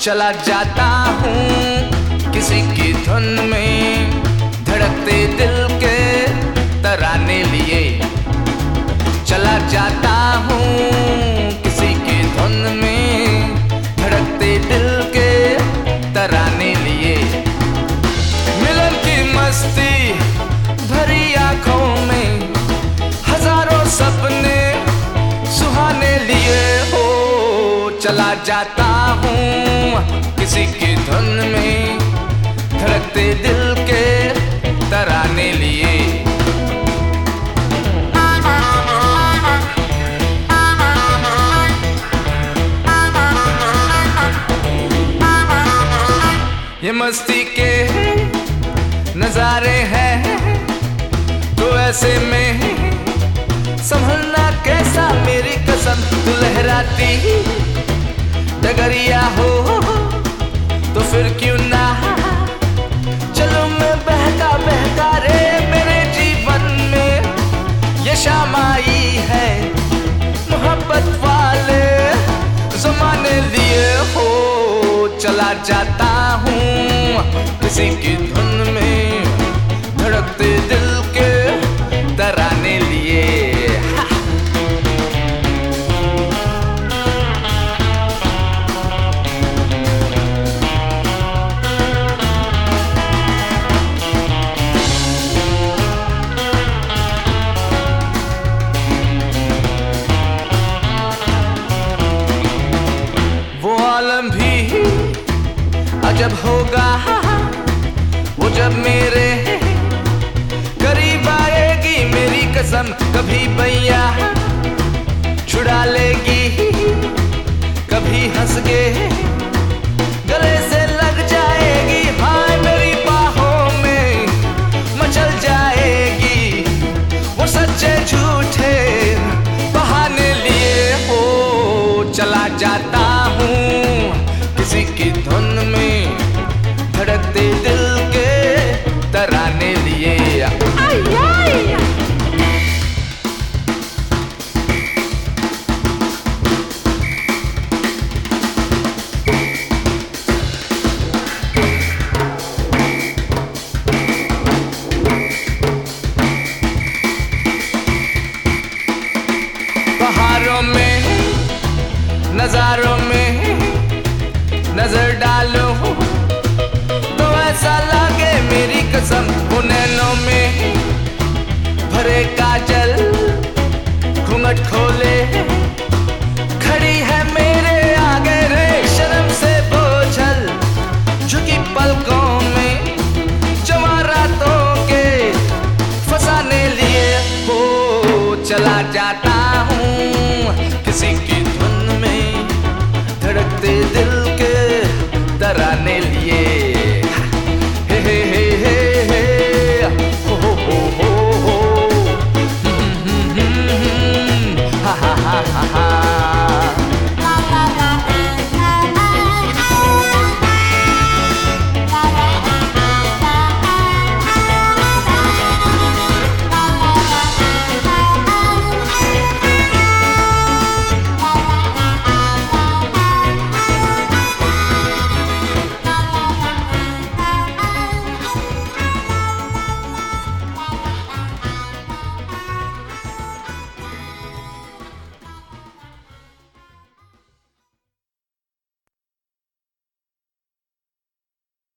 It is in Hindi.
चला जाता हूँ किसी की धुन में, धड़कते दिल के तराने लिए। चला जाता हूँ किसी की धुन में, धड़कते दिल के तराने लिए। मिलन की मस्ती भरी आंखों में हजारों सपने सुहाने लिए हो। चला जाता हूँ किसी की धुन में, धड़कते दिल के तराने लिए। ये मस्ती के नजारे हैं तो ऐसे में संभलना कैसा, मेरी कसम। तू लहराती डगरिया हो तो फिर क्यों ना चलो मैं बहका बहका रे। मेरे जीवन में ये शाम आई है मोहब्बत वाले ज़माने लिए हो। चला जाता हूँ किसी की धुन